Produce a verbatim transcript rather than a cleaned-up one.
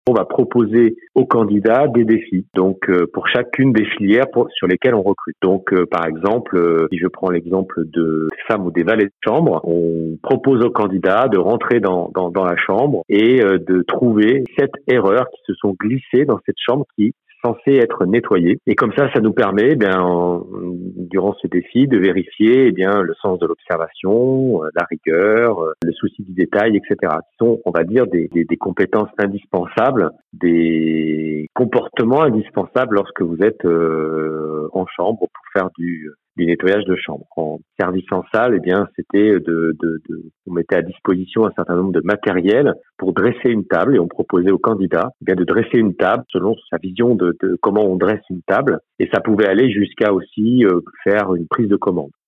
On va proposer aux candidats des défis, donc euh, pour chacune des filières pour, sur lesquelles on recrute. Donc, euh, par exemple, euh, si je prends l'exemple de femmes ou des valets de chambre, on propose aux candidats de rentrer dans, dans, dans la chambre et euh, de trouver sept erreurs qui se sont glissées dans cette chambre qui censé être nettoyé. Et comme ça, ça nous permet, eh bien, en, durant ce défi, de vérifier, eh bien, le sens de l'observation, euh, la rigueur, euh, le souci du détail, et cetera. Qui sont, on va dire, des, des, des compétences indispensables, des comportements indispensables lorsque vous êtes euh, en chambre pour faire du du nettoyage de chambre. En service en salle, eh bien, c'était de, de, de, on mettait à disposition un certain nombre de matériel pour dresser une table et on proposait aux candidats, eh bien, de dresser une table selon sa vision de, de comment on dresse une table et ça pouvait aller jusqu'à aussi euh, faire une prise de commande.